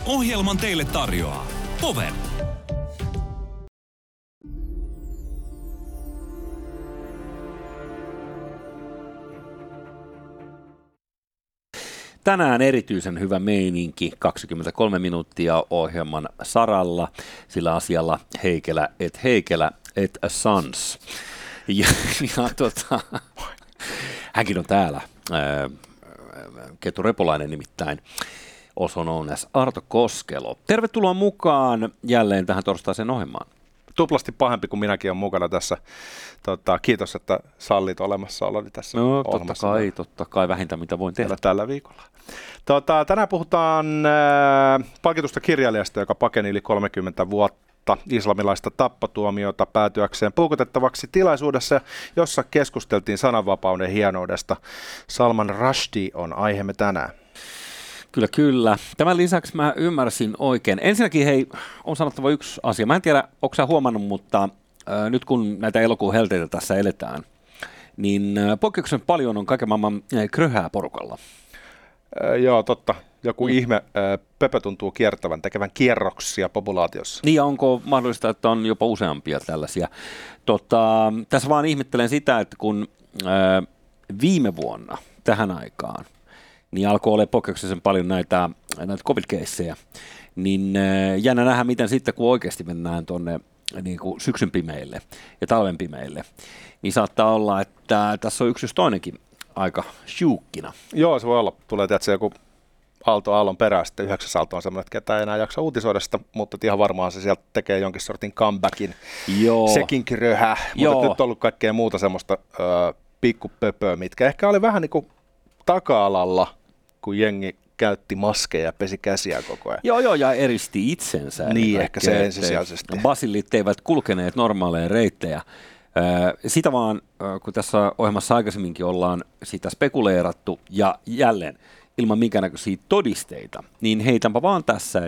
Ohjelman teille tarjoaa Power. Tänään erityisen hyvä meininki, 23 minuuttia ohjelman saralla, sillä asialla Heikelä et Sons. Ja hänkin on täällä, Kettu Repolainen nimittäin, also known as Arto Koskelo. Tervetuloa mukaan jälleen tähän torstaiseen ohjelmaan. Tuplasti pahempi kuin minäkin on mukana tässä. Kiitos, että sallit olemassaoloni tässä ohjelmassa. Totta kai vähintään mitä voin tehdä. Tällä viikolla. Tänään puhutaan palkitusta kirjailijasta, joka pakeni yli 30 vuotta islamilaista tappatuomiota päätyäkseen puukotettavaksi tilaisuudessa, jossa keskusteltiin sananvapauden hienoudesta. Salman Rushdie on aiheemme tänään. Kyllä. Tämän lisäksi mä ymmärsin oikein. Ensinnäkin on sanottava yksi asia. Mä en tiedä, onko sä huomannut, mutta nyt kun näitä elokuun helteitä tässä eletään, niin poikkeuksellisen paljon on kaiken maailman kröhää porukalla. Joo, totta. Joku ihme pöpö tuntuu kiertävän, tekevän kierroksia populaatiossa. Niin, ja onko mahdollista, että on jopa useampia tällaisia? Tässä vaan ihmettelen sitä, että kun viime vuonna tähän aikaan niin alkoi olla poikkeuksellisen paljon näitä covid-keissejä, niin jännä nähdä, miten sitten kun oikeasti mennään tuonne niin kuin syksyn pimeille ja talven pimeille, niin saattaa olla, että tässä on yksi jos toinenkin aika sjuukkina. Joo, se voi olla. Tulee tietysti joku aalto aallon perään, sitten 9. aalto on semmoinen, että ketään ei enää jaksa uutisoida sitä, mutta ihan varmaan se sieltä tekee jonkin sortin comebackin. Joo. Sekin kröhä, mutta nyt on ollut kaikkea muuta semmoista pikkupöpöä, mitkä ehkä oli vähän niin kuin taka-alalla, kun jengi käytti maskeja ja pesi käsiä koko ajan. Joo, ja eristi itsensä. Niin, ehkä se ensisijaisesti. Basillit eivät kulkeneet normaaleja reittejä. Sitä vaan, kun tässä ohjelmassa aikaisemminkin ollaan sitä spekuleerattu ja jälleen ilman minkäännäköisiä todisteita, niin heitänpä vaan tässä,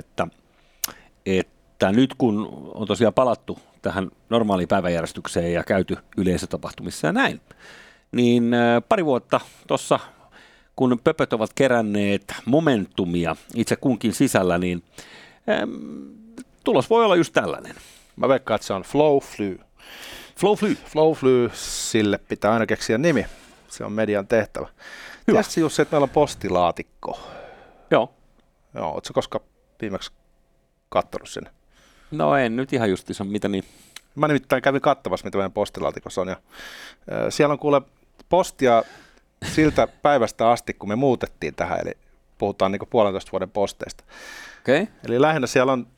että nyt kun on tosiaan palattu tähän normaaliin päiväjärjestykseen ja käyty yleisötapahtumissa ja näin, niin pari vuotta tuossa kun pöpöt ovat keränneet momentumia itse kunkin sisällä, niin tulos voi olla just tällainen. Mä veikkaan, että se on Flow-Fly. Flow-Fly, sille pitää aina keksiä nimi. Se on median tehtävä. Tiedätkö Jussi, että meillä on postilaatikko? Joo. Ootko koskaan viimeksi katsonut sen? No en nyt ihan justiinsa, mitä niin. Mä nimittäin kävin katsomassa, mitä meidän postilaatikossa on. Ja, siellä on kuule postia siltä päivästä asti, kun me muutettiin tähän, eli puhutaan niin 1,5 vuoden posteista. Okay. Eli lähinnä siellä on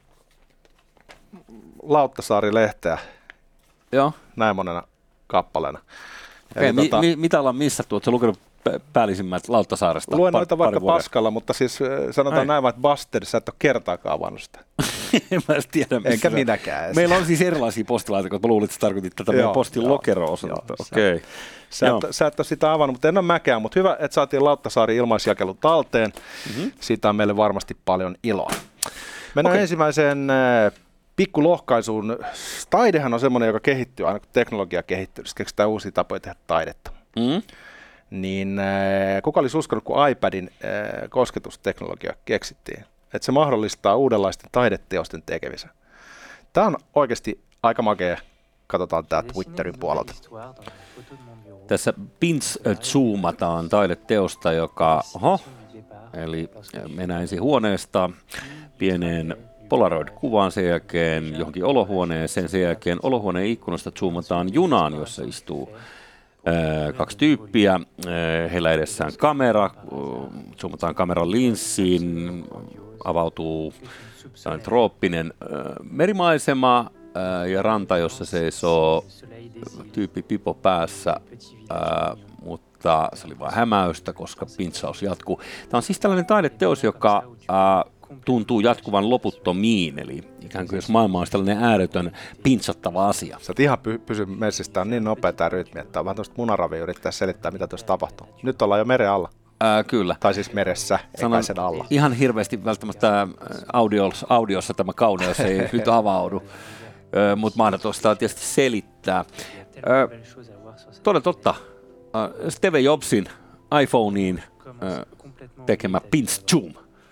Lauttasaari-lehteä. Joo. Näin monena kappaleena. Okay, mitä ollaan missattu? Oletko lukenut päällisimmät Lauttasaaresta? Luen noita vaikka paskalla, mutta siis sanotaan näin, että Bastard, sä et ole kertaakaan avannut sitä. En mä tiedä. Enkä minäkään. Meillä on siis erilaisia postilaatikoita. Mä luulin, että sä tarkoitit tätä meidän postin lokero-osuutta. Okay. Sä et ole sitä avannut, mutta en ole mäkään. Mutta hyvä, että saatiin Lauttasaari ilmaisjakelu talteen. Mm-hmm. Siitä on meille varmasti paljon iloa. Mennään ensimmäiseen pikkulohkaisuun. Taidehan on semmoinen, joka kehittyy aina kun teknologia kehittyy. Sitten keksitään uusia tapoja tehdä taidetta. Mm-hmm. Niin kuka olisi uskonut, kun iPadin kosketusteknologia keksittiin? Että se mahdollistaa uudenlaisten taideteosten tekemisen. Tämä on oikeasti aika makea. Katsotaan tämä Twitterin puolelta. Tässä pinch-zoomataan taideteosta, joka eli mennään ensin huoneesta pieneen Polaroid-kuvaan, sen jälkeen johonkin olohuoneeseen, sen jälkeen olohuoneen ikkunasta zoomataan junaan, jossa istuu kaksi tyyppiä, heillä edessään kamera, zoomataan kameran linssiin, avautuu trooppinen merimaisema ja ranta, jossa seisoo tyyppi pipo päässä, mutta se oli vain hämäystä, koska pintsaus jatkuu. Tämä on siis tällainen taideteos, joka tuntuu jatkuvan loputtomiin, eli ikään kuin jos maailma olisi tällainen ääretön pintsattava asia. Sä oot ihan pysy messissä, on niin nopea tämä rytmi, että on vähän tuosta munaravia yrittää selittää, mitä tuossa tapahtuu. Nyt ollaan jo meren alla. Kyllä. Tai siis meressä, eikä sen alla. Ihan hirveästi välttämättä audiossa tämä kauneus ei nyt avaudu, mutta mahdollista tietysti selittää. Toden totta, Steve Jobsin iPhoneen tekemä pinch zoom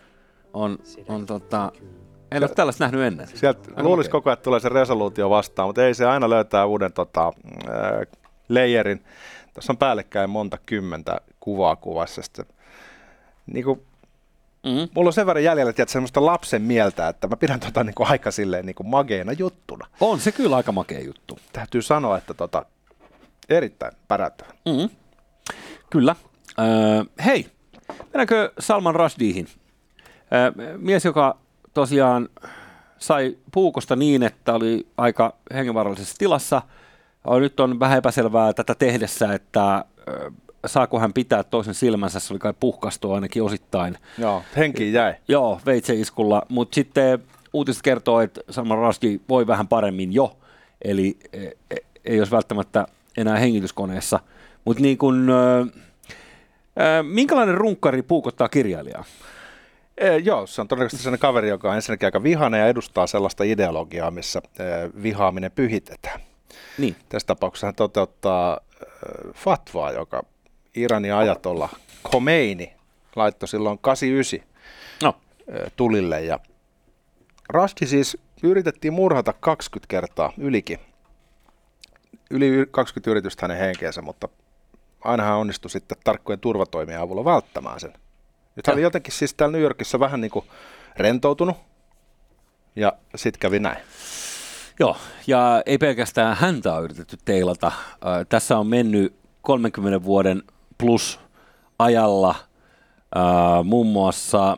en ole tällaista nähnyt ennen. Sieltä luulisi koko ajan, että tulee se resoluutio vastaan, mutta ei, se aina löytää uuden layerin. Tässä on päällekkäin monta kymmentä kuvaa kuvassa. Niinku, mulla on sen verran jäljellä, että semmoista lapsen mieltä, että mä pidän niinku aika silleen niinku mageena juttuna. On se kyllä aika makea juttu. Täytyy sanoa, että erittäin päräyttävä. Kyllä. Hei, mennäänkö Salman Rushdiehen? Mies, joka tosiaan sai puukosta niin, että oli aika hengenvaarallisessa tilassa. Nyt on vähän epäselvää tätä tehdessä, että saako hän pitää toisen silmänsä, se oli kai puhkastua ainakin osittain. Joo, henkiin jäi. Joo, veitseiskulla, mutta sitten uutiset kertoo, että Salman Rushdie voi vähän paremmin jo, eli ei olisi välttämättä enää hengityskoneessa. Mutta niin kun, minkälainen runkkari puukottaa kirjailijaa? Joo, se on todennäköisesti sellainen kaveri, joka on ensinnäkin aika vihainen ja edustaa sellaista ideologiaa, missä vihaaminen pyhitetään. Niin. Tässä tapauksessa hän toteuttaa fatvaa, joka Iranin ajatolla Khomeini laittoi silloin 89 tulille. Ja Rushdie siis yritettiin murhata 20 kertaa ylikin. Yli 20 yritystä hänen henkeensä, mutta aina hän onnistui sitten tarkkojen turvatoimien avulla välttämään sen. Nyt hän oli jotenkin siis täällä New Yorkissa vähän niin kuin rentoutunut ja sitten kävi näin. Joo, ja ei pelkästään häntä on yritetty teilata. Tässä on mennyt 30 vuoden plus ajalla muun muassa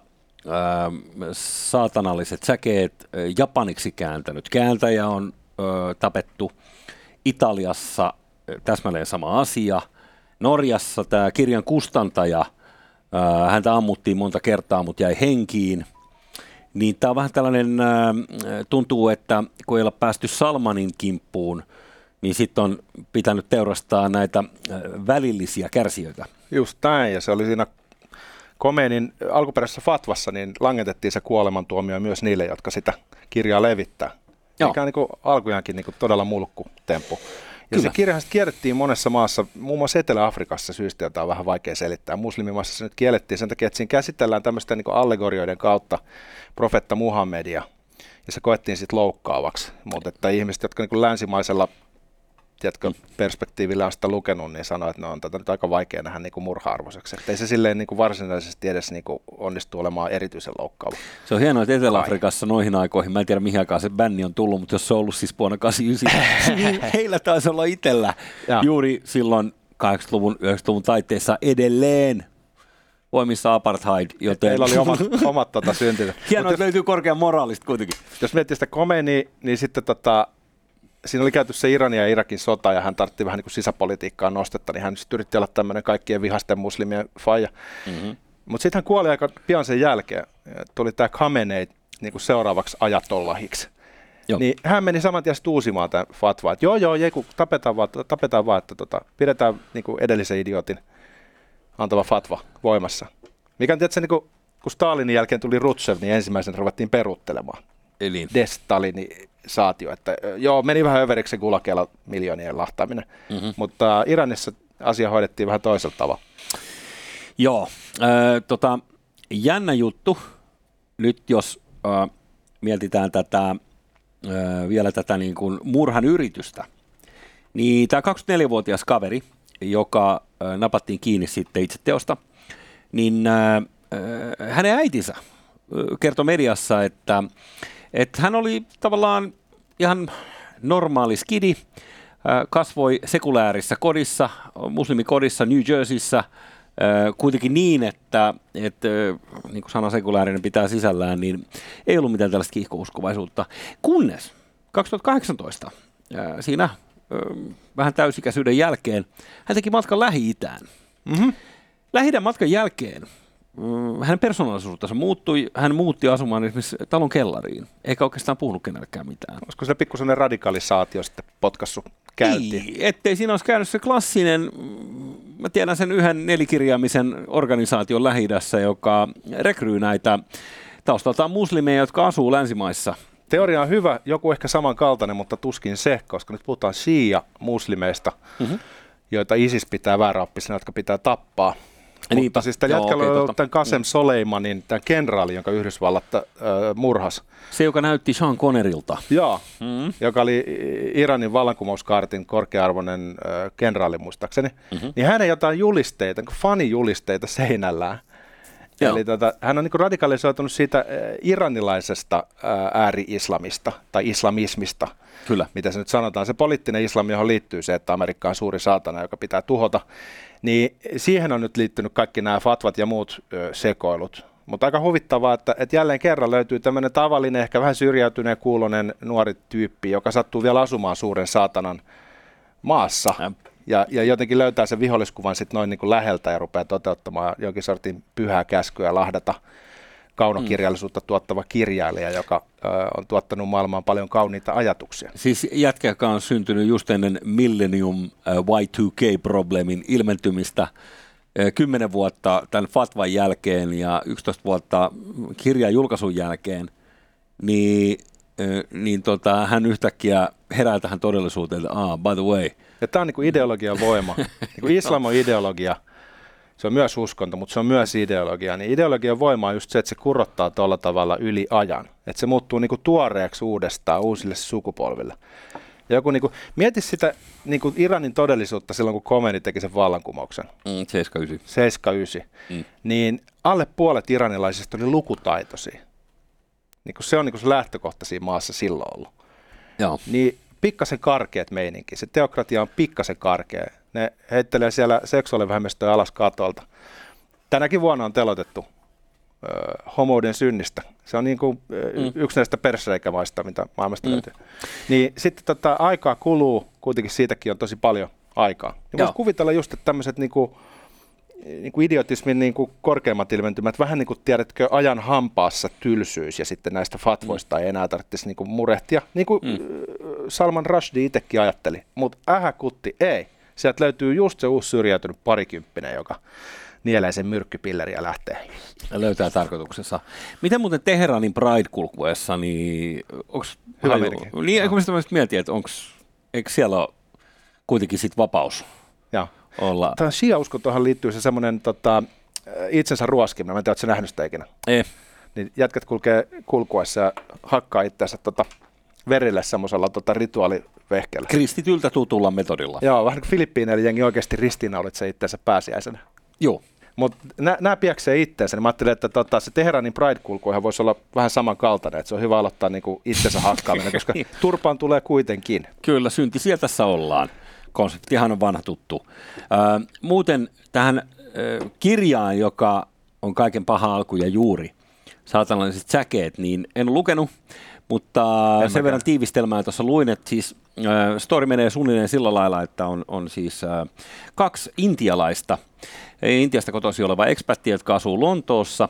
saatanalliset säkeet japaniksi kääntänyt kääntäjä on tapettu. Italiassa täsmälleen sama asia. Norjassa tämä kirjan kustantaja, häntä ammuttiin monta kertaa, mutta jäi henkiin. Niin tämä on vähän tällainen, tuntuu, että kun ei olla päästy Salmanin kimppuun, niin sitten on pitänyt teurastaa näitä välillisiä kärsijöitä. Just näin, ja se oli siinä Khomeinin alkuperäisessä fatvassa, niin langetettiin se kuolemantuomio myös niille, jotka sitä kirjaa levittää. Mikä on niin alkujaankin niin todella mulkkutemppu. Ja kyllä. Se kirjahan kierrettiin monessa maassa, muun muassa Etelä-Afrikassa syystä, jota on vähän vaikea selittää. Muslimimaassa se nyt kiellettiin sen takia, että siinä käsitellään tämmöistä niin allegorioiden kautta profetta Muhammedia. Ja se koettiin sitten loukkaavaksi. Mutta että ihmiset, jotka niin länsimaisella perspektiivillä on sitä lukenut, niin sanoo, että on tätä nyt aika vaikea nähdä niin murha-arvoiseksi. Että ei se silleen niin varsinaisesti edes niin onnistu olemaan erityisen loukkaava. Se on hienoa, että Etelä-Afrikassa noihin aikoihin, mä en tiedä mihin aikaan se bänni on tullut, mutta jos se on ollut siis vuonna 89, niin heillä taisi olla itsellä juuri silloin 80-luvun, 90-luvun taitteessa edelleen voimissa apartheid, joten heillä oli omat syntynyt. Hienoa, että löytyy korkean moraalista kuitenkin. Jos miettii sitä Khomeini, niin sitten siinä oli käyty se Iranin ja Irakin sota, ja hän tartti vähän niin kuin sisäpolitiikkaan nostetta, niin hän sitten yritti olla tämmöinen kaikkien vihasten muslimien faija. Mutta sitten hän kuoli aika pian sen jälkeen. Tuli tämä Khamenei niin kuin seuraavaksi ajatollahiksi. Niin hän meni saman tien uusimaan tämän fatvaa, että kun tapetaan vaan, että pidetään niin kuin edellisen idiotin antava fatva voimassa. Mikä on tietysti, niin kun Stalinin jälkeen tuli Rutschev, niin ensimmäisen ruvettiin peruuttelemaan. Eli Destalinisaatio, että meni vähän överiksi se Gulageilla miljoonien lahtaaminen, mutta Iranissa asia hoidettiin vähän toisella tavalla. Joo, jännä juttu, nyt jos mietitään vielä tätä niin kuin murhan yritystä, niin tämä 24-vuotias kaveri, joka napattiin kiinni sitten itse teosta, niin hänen äitinsä kertoi mediassa, että hän oli tavallaan ihan normaali skidi, kasvoi sekuläärissä kodissa, muslimikodissa New Jerseyssä, kuitenkin niin, että niin kuin sana sekulaarinen pitää sisällään, niin ei ollut mitään tällaista kiihkouskovaisuutta. Kunnes 2018, siinä vähän täysikäisyyden jälkeen, hän teki matkan Lähi-Itään. Lähi-idän matkan jälkeen hänen persoonallisuutensa muuttui, hän muutti asumaan esimerkiksi talon kellariin, eikä oikeastaan puhunut kenellekään mitään. Olisiko se pikkuinen radikalisaatio sitten potkassut käyntiin? Ei, ettei siinä olisi käynyt se klassinen, mä tiedän sen yhden nelikirjaamisen organisaation Lähi-idässä, joka rekryy näitä taustaltaan muslimeja, jotka asuu länsimaissa. Teoria on hyvä, joku ehkä samankaltainen, mutta tuskin se, koska nyt puhutaan shia-muslimeista, joita ISIS pitää vääräoppisina, jotka pitää tappaa. Mutta siis tämän jätkällä on ollut tämän Qasem Soleimanin, tämän kenraali, jonka Yhdysvallat murhas. Se, joka näytti Sean Connerilta. Joo, joka oli Iranin vallankumouskaartin korkea-arvoinen kenraali muistaakseni. Niin hänen jotain julisteita, fanijulisteita seinällään. Joo. Eli hän on niin radikalisoitunut siitä iranilaisesta ääri-islamista tai islamismista. Kyllä. Mitä se nyt sanotaan. Se poliittinen islami, johon liittyy se, että Amerikka on suuri saatana, joka pitää tuhota. Niin siihen on nyt liittynyt kaikki nämä fatvat ja muut sekoilut. Mutta aika huvittavaa, että jälleen kerran löytyy tämmöinen tavallinen, ehkä vähän syrjäytyneen kuulonen nuori tyyppi, joka sattuu vielä asumaan suuren saatanan maassa. Ja jotenkin löytää sen viholliskuvan sitten noin niin kuin läheltä ja rupeaa toteuttamaan jonkin sortin pyhää käskyä lahdata kaunokirjallisuutta tuottava kirjailija, joka on tuottanut maailmaan paljon kauniita ajatuksia. Siis jätkä, joka on syntynyt just ennen Millennium Y2K-problemin ilmentymistä 10 vuotta tämän fatvan jälkeen ja 11 vuotta kirjan julkaisun jälkeen, niin hän yhtäkkiä herää tähän todellisuuteen, että by the way. Ja tämä on niin kuin ideologian voima. Niin kuin islam on ideologia. Se on myös uskonto, mutta se on myös ideologia. Niin ideologian voima on just se, että se kurottaa tuolla tavalla yli ajan. Että se muuttuu niin kuin tuoreeksi uudestaan uusille sukupolville. Ja joku, niin kuin, mieti sitä niin kuin Iranin todellisuutta silloin, kun Khomeini teki sen vallankumouksen. 79. Niin alle puolet iranilaisista oli lukutaitoisia. Niin kuin se on niin kuin se lähtökohta siinä maassa silloin ollut. Joo. Niin pikkasen karkeat meininki. Se teokratia on pikkasen karkea. Ne heittelee siellä seksuaalivähemmistöä alas katolta. Tänäkin vuonna on telotettu homouden synnistä. Se on niin kuin yksi näistä persreikämaista, mitä maailmasta löytyy. Niin sitten aikaa kuluu, kuitenkin siitäkin on tosi paljon aikaa. Niin voisi kuvitella just, että tämmöiset niin kuin idiotismin niin kuin korkeimmat ilmentymät, vähän niin kuin tiedätkö, ajan hampaassa tylsyys ja sitten näistä fatvoista ei enää tarvitsisi niin kuin murehtia. Niin kuin Salman Rushdie itsekin ajatteli, mutta kutti ei. Sieltä löytyy just se uusi syrjäytynyt parikymppinen, joka nielee sen myrkkypilleriä ja lähtee. Löytää tarkoituksensa. Miten muuten Teheranin Pride-kulkuessa, niin onko hyvä merkki? Niin, eikö mä mietin, että eikö siellä ole kuitenkin sit vapaus? Joo. Olla. Tämä shia-uskontohan liittyy se semmoinen itsensä ruoskiminen. Mä en tiedä, ootko sä nähnyt sitä ikinä? Ei. Niin jätkät kulkee kulkuessa ja hakkaa itseänsä verille semmoisella rituaalivehkeellä. Kristityltä tutulla metodilla. Joo, vähän kuin Filippiineillä jengi oikeasti ristiinnaulitsee itseänsä pääsiäisenä. Joo. Mutta nämä pieksee itseänsä, niin mä ajattelin, että se Teheranin Pride-kulkuhan voisi olla vähän samankaltainen, että se on hyvä aloittaa niinku itsensä hakkaaminen, koska turpaan tulee kuitenkin. Kyllä, syntisiä tässä ollaan. Konseptihan on vanha tuttu. Muuten tähän kirjaan, joka on kaiken paha alku ja juuri, saatanalliset säkeet, niin en ole lukenut, mutta sen verran tiivistelmää tuossa luin, että siis story menee suunnilleen sillä lailla, että on siis 2 intialaista, Intiasta kotoisin oleva expatti, jotka asuu Lontoossa,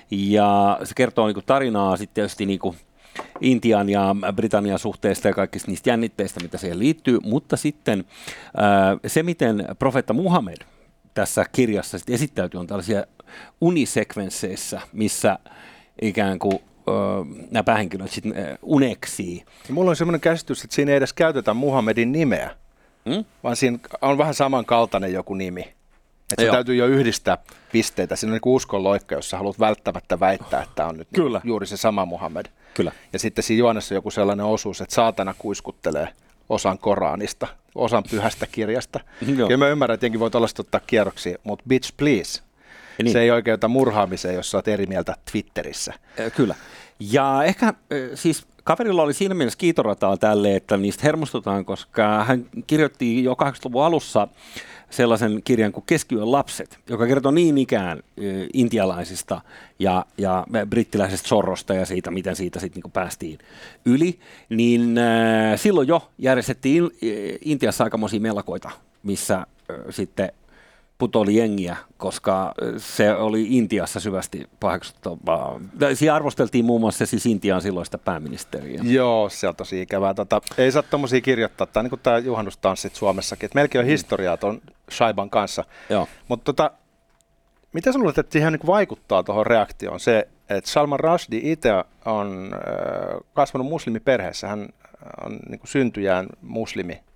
ja se kertoo niinku tarinaa sitten tietysti niinku Intian ja Britannian suhteesta ja kaikista niistä jännitteistä, mitä siihen liittyy, mutta sitten se, miten profeetta Muhammed tässä kirjassa sitten esittäytyy, on tällaisia unisekvensseissä, missä ikään kuin nämä päähenkilöt sitten uneksii. Ja mulla on semmoinen käsitys, että siinä ei edes käytetä Muhammedin nimeä, vaan siinä on vähän samankaltainen joku nimi. Että se täytyy jo yhdistää pisteitä. Siinä on niin uskonloikka, jos sä haluat välttämättä väittää, että on nyt juuri se sama Muhammed. Kyllä. Ja sitten siinä juonessa joku sellainen osuus, että saatana kuiskuttelee osan Koranista, osan pyhästä kirjasta. Ja mä ymmärrän, että jenkin voi tuollaista ottaa kierroksia, mutta bitch please. Niin. Se ei oikeuta murhaamiseen, jos sä oot eri mieltä Twitterissä. Kyllä. Ja ehkä siis kaverilla oli siinä mielessä kiitorataa tälle, että niistä hermostutaan, koska hän kirjoitti jo 80-luvun alussa sellaisen kirjan kuin Keskiyön lapset, joka kertoo niin ikään intialaisista ja brittiläisestä sorrosta ja siitä, miten siitä sitten niinku päästiin yli, niin silloin jo järjestettiin Intiassa aikamoisia mellakoita, missä sitten putoili jengiä, koska se oli Intiassa syvästi paheksuttavaa. Siinä arvosteltiin muun muassa siis Intian silloista pääministeriä. Joo, se on tosi ikävää. Ei saa tommosia kirjoittaa. Tämä on niin kuin tämä juhannustanssit Suomessakin. Et meilläkin on historiaa tuon Shaiban kanssa. Mutta mitä sä luulet, että siihen niin vaikuttaa tuohon reaktioon se, että Salman Rushdie itse on kasvanut muslimiperheessä. Hän on niin kuin syntyjään muslimi,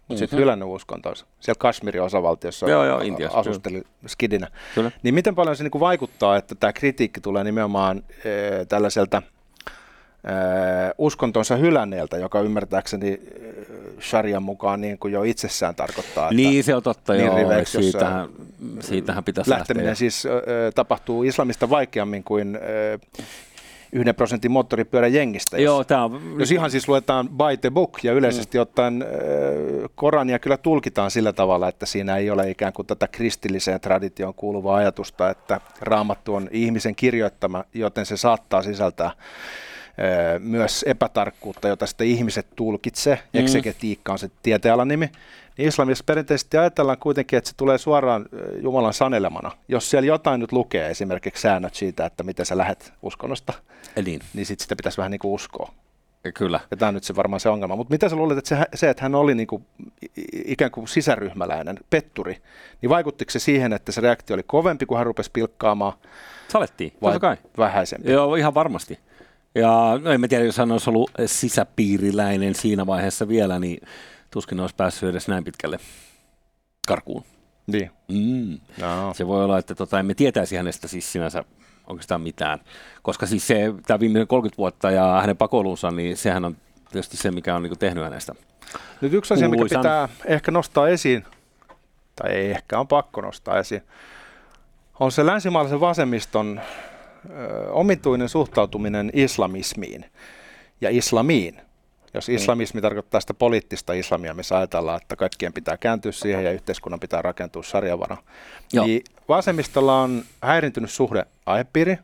mutta sitten hylännyt uskontonsa. Siellä Kashmirin osavaltiossa asusteli skidinä. Kyllä. Niin miten paljon se niin kuin vaikuttaa, että tämä kritiikki tulee nimenomaan tällaiselta uskontonsa hylänneeltä, joka ymmärtääkseni sharian mukaan niin kuin jo itsessään tarkoittaa, että niin se on totta, niin joo, riveiksi, siitähän pitäisi lähteminen siis tapahtuu islamista vaikeammin kuin 1% moottoripyörän jengistä. Jos ihan siis luetaan by the book ja yleisesti ottaen Korania kyllä tulkitaan sillä tavalla, että siinä ei ole ikään kuin tätä kristilliseen traditioon kuuluvaa ajatusta, että Raamattu on ihmisen kirjoittama, joten se saattaa sisältää myös epätarkkuutta, jota sitten ihmiset tulkitsee. Eksegetiikka on se tieteenalan nimi. Niin islamissa perinteisesti ajatellaan kuitenkin, että se tulee suoraan Jumalan sanelemana. Jos siellä jotain nyt lukee, esimerkiksi säännöt siitä, että miten sä lähdet uskonnosta, niin sitten sitä pitäisi vähän niin kuin uskoa. Kyllä. Ja tämä on nyt se varmaan se ongelma. Mutta mitä sä luulet, että se, että hän oli niin kuin ikään kuin sisäryhmäläinen, petturi, niin vaikuttiko se siihen, että se reaktio oli kovempi, kun hän rupesi pilkkaamaan? Salettiin, vai vähäisempi? Joo, ihan varmasti. Ja no en tiedä, jos hän olisi ollut sisäpiiriläinen siinä vaiheessa vielä, niin tuskin olisi päässyt edes näin pitkälle karkuun. Niin. No. Se voi olla, että emme tietäisi hänestä siis sinänsä oikeastaan mitään, koska siis tämä viimeinen 30 vuotta ja hänen pakoilunsa, niin sehän on tietysti se, mikä on niin kuin tehnyt hänestä. Nyt yksi asia, mikä pitää ehkä nostaa esiin, tai ei ehkä on pakko nostaa esiin, on se länsimaalaisen vasemmiston omituinen suhtautuminen islamismiin ja islamiin. Jos islamismi tarkoittaa sitä poliittista islamia, missä ajatellaan, että kaikkien pitää kääntyä siihen ja yhteiskunnan pitää rakentua sarjan varaan, niin vasemmistolla on häirintynyt suhde aihepiiriin,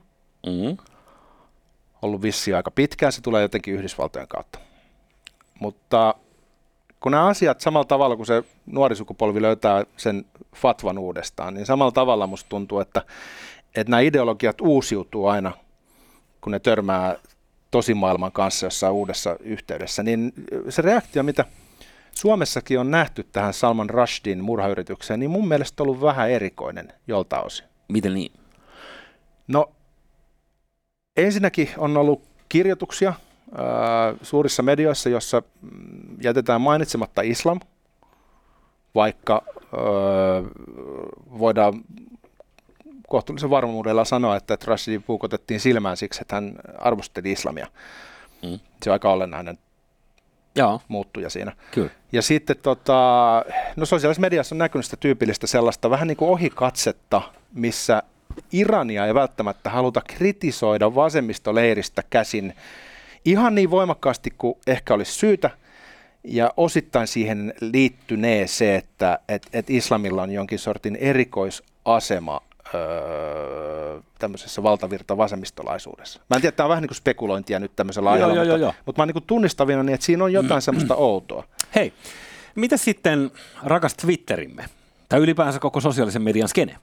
ollut vissiin aika pitkään, se tulee jotenkin Yhdysvaltojen kautta. Mutta kun nämä asiat samalla tavalla, kun se nuori sukupolvi löytää sen fatvan uudestaan, niin samalla tavalla musta tuntuu, että nämä ideologiat uusiutuu aina, kun ne törmää tosimaailman kanssa jossain uudessa yhteydessä, niin se reaktio, mitä Suomessakin on nähty tähän Salman Rushdin murhayritykseen, niin mun mielestä on ollut vähän erikoinen jolta osin. Miten niin? No, ensinnäkin on ollut kirjoituksia suurissa medioissa, jossa jätetään mainitsematta islam, vaikka voidaan kohtuullisen varmuudella sanoa, että Rushdie puukotettiin silmään siksi, että hän arvosteli islamia. Se on aika olennainen muuttuja siinä. Kyllä. Ja sitten sosiaalisessa mediassa on näkynyt sitä tyypillistä sellaista vähän niin kuin ohikatsetta, missä Irania ei välttämättä haluta kritisoida vasemmistoleiristä käsin ihan niin voimakkaasti kuin ehkä olisi syytä, ja osittain siihen liittynee se, että islamilla on jonkin sortin erikoisasema tämmöisessä valtavirta vasemmistolaisuudessa. Mä en tiedä, tämä on vähän niin kuin spekulointia nyt tämmöisellä ajalla, mutta mä oon niin tunnistavina, niin että siinä on jotain semmoista outoa. Hei, mitä sitten rakas Twitterimme, tai ylipäänsä koko sosiaalisen median skene?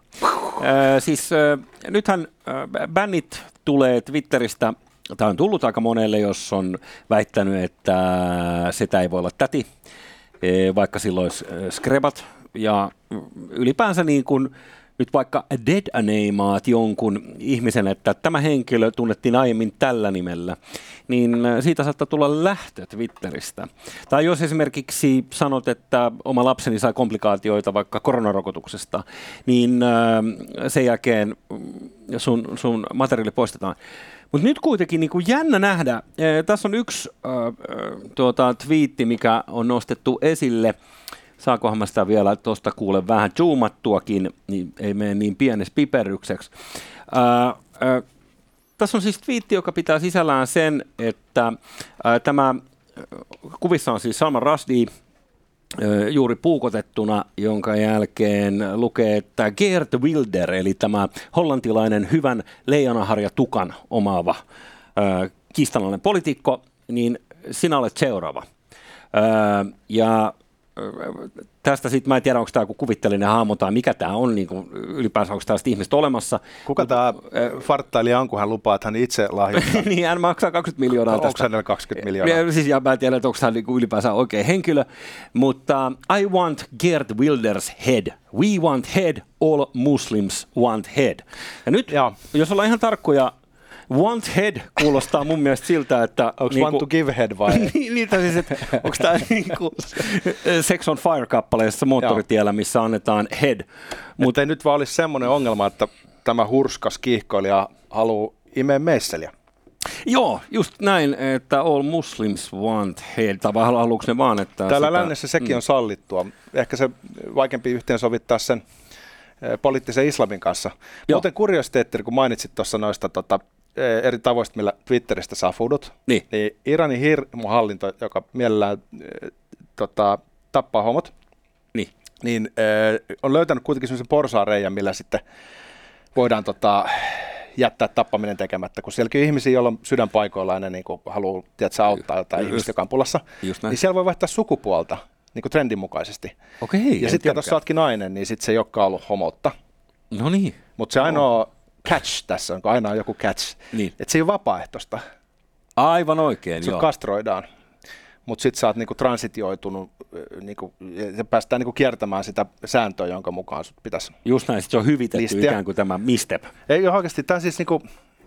Nythän bännit tulee Twitteristä, tai on tullut aika monelle, jos on väittänyt, että sitä ei voi olla täti, vaikka silloin olisi skrebat, ja ylipäänsä niin kuin nyt vaikka dead-neimaat jonkun ihmisen, että tämä henkilö tunnettiin aiemmin tällä nimellä, niin siitä saattaa tulla lähtö Twitteristä. Tai jos esimerkiksi sanot, että oma lapseni sai komplikaatioita vaikka koronarokotuksesta, niin sen jälkeen sun materiaali poistetaan. Mutta nyt kuitenkin niin kuin jännä nähdä, tässä on yksi twiitti, mikä on nostettu esille. Saakohan mä sitä vielä tuosta kuule vähän zoomattuakin, niin ei mene niin pienessä piperrykseksi. Tässä on siis twiitti, joka pitää sisällään sen, että tämä kuvissa on siis Salman Rushdie juuri puukotettuna, jonka jälkeen lukee, että Geert Wilder, eli tämä hollantilainen hyvän leijonaharjatukan omaava kiistanalainen poliitikko, niin sinä olet seuraava. Ja tästä sitten, mä en tiedä, onko tämä joku kuvitteellinen hahmo tai mikä tämä on, niin kuin ylipäänsä onko tällaista ihmistä olemassa. Kuka tämä farttailija on, kun hän lupaa, että hän itse lahjoittaa? Niin, hän maksaa 20 miljoonaa tästä. Onko hänellä 20 miljoonaa? Siis, ja mä en tiedä, että onko hän niin ylipäänsä oikea henkilö, mutta I want Geert Wilders head. We want head, all Muslims want head. Ja nyt, jos ollaan ihan tarkkoja, Want head kuulostaa mun mielestä siltä, että... Onko want to give head vai? Niin, siis, että onko tämä niinku Sex on Fire-kappaleessa Moottoritiellä, missä annetaan head. Mutta ei nyt vaan olisi semmoinen ongelma, että tämä hurskas kiihkoilija haluaa imeä meisseliä. Joo, just näin, että all Muslims want head, tai haluatko ne vaan, että... Täällä lännessä sekin on sallittua. Ehkä se vaikeampi yhteensovittaa sen poliittisen islamin kanssa. Muuten kuriositeetti, kun mainitsit tuossa noista eri tavoista, millä Twitteristä saa fudut, niin Iranin hirmuhallinto, joka mielellään tappaa homot, niin on löytänyt kuitenkin sellaisen porsaareijan, millä sitten voidaan jättää tappaminen tekemättä, kun sielläkin on ihmisiä, joilla on sydän paikoillaan ja niin haluaa auttaa jotain ihmistä, joka on pulassa, niin siellä voi vaihtaa sukupuolta niin kuin trendin mukaisesti. Okei, ja sitten jos sä ootkin nainen, niin sitten se ei olekaan ollut homoutta. No niin. Mutta se ainoa catch tässä on, kun aina on joku catch, että se ei ole vapaaehtoista. Aivan oikein, joo. Se kastroidaan. Mutta sitten sä oot niinku transitioitunut, ja päästään niinku kiertämään sitä sääntöä, jonka mukaan sut pitäisi. Just näin, se on hyvitetty listiä. Ikään kuin tämä misstep. Ei oikeasti, tämä siis niinku,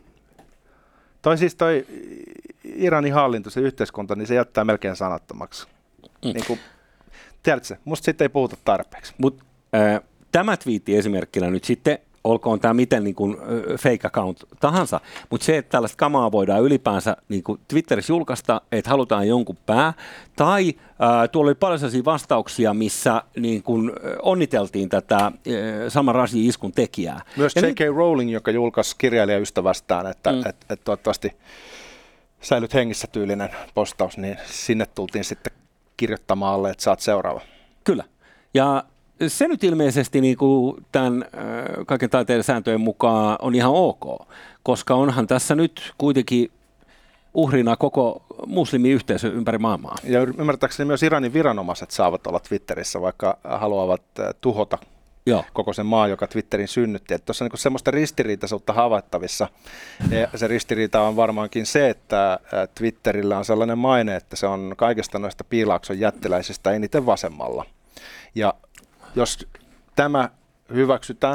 toi Iranin hallinto, se yhteiskunta, niin se jättää melkein sanattomaksi. Niinku, tiedätkö, musta sitten ei puhuta tarpeeksi. Mutta tämä twiitti esimerkkinä nyt sitten, olkoon tämä miten niin kuin fake account tahansa, mutta se, että tällaista kamaa voidaan ylipäänsä niin kuin Twitterissä julkaista, että halutaan jonkun pää, tai tuolla oli paljon sellaisia vastauksia, missä niin kuin onniteltiin tätä Salman Rushdie-iskun tekijää. Myös J.K. Rowling, joka julkaisi kirjailijaystävästään, että toivottavasti säilyt hengissä tyylinen postaus, niin sinne tultiin sitten kirjoittamaan alle, että saat seuraava. Kyllä, ja se nyt ilmeisesti niin kuin tämän kaiken taiteen sääntöjen mukaan on ihan ok, koska onhan tässä nyt kuitenkin uhrina koko muslimiyhteisö ympäri maailmaa. Ja ymmärtääkseni myös Iranin viranomaiset saavat olla Twitterissä, vaikka haluavat tuhota koko sen maa, joka Twitterin synnytti. Tuossa on niin semmoista ristiriitaisuutta havaittavissa. Ja se ristiriita on varmaankin se, että Twitterillä on sellainen maine, että se on kaikista noista Piilaakson jättiläisistä eniten vasemmalla. Ja jos tämä hyväksytään,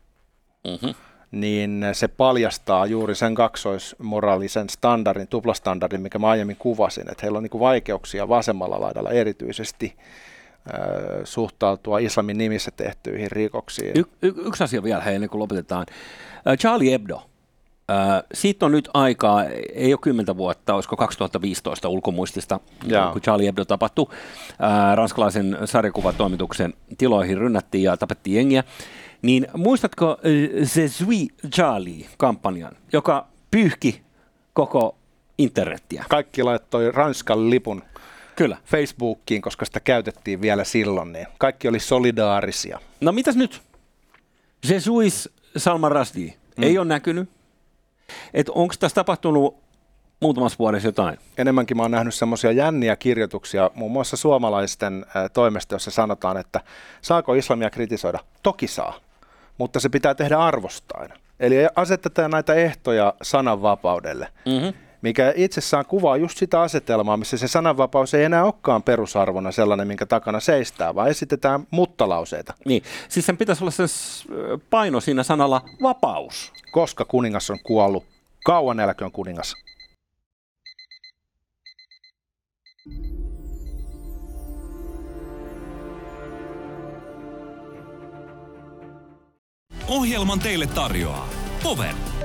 niin se paljastaa juuri sen kaksoismoraalisen standardin, tuplastandardin, mikä mä aiemmin kuvasin, että heillä on niin kuin vaikeuksia vasemmalla laidalla erityisesti suhtautua islamin nimissä tehtyihin rikoksiin. Yksi asia vielä, ennen kuin lopetetaan. Charlie Hebdo. Siitä on nyt aikaa, ei ole 10 vuotta, olisiko 2015 ulkomuistista, kun Charlie Hebdo tapahtui. Ranskalaisen sarjakuvatoimituksen tiloihin rynnättiin ja tapettiin jengiä. Niin muistatko Je suis Charlie-kampanjan, joka pyyhki koko internettiä? Kaikki laittoi Ranskan lipun Kyllä. Facebookiin, koska sitä käytettiin vielä silloin. Niin kaikki oli solidaarisia. No mitäs nyt? Je suis Salman Rushdie. Ei ole näkynyt. Onko tässä tapahtunut muutamassa vuodessa jotain? Enemmänkin mä oon nähnyt semmoisia jänniä kirjoituksia, muun muassa suomalaisten toimesta, jossa sanotaan, että saako islamia kritisoida? Toki saa, mutta se pitää tehdä arvostaen. Eli asetetaan näitä ehtoja sananvapaudelle, mikä itsessään kuvaa just sitä asetelmaa, missä se sananvapaus ei enää olekaan perusarvona sellainen, minkä takana seistää, vaan esitetään muttalauseita. Niin, siis sen pitäisi olla se paino siinä sanalla vapaus. Koska kuningas on kuollut, kauan eläköön kuningas. Ohjelman teille tarjoaa Power.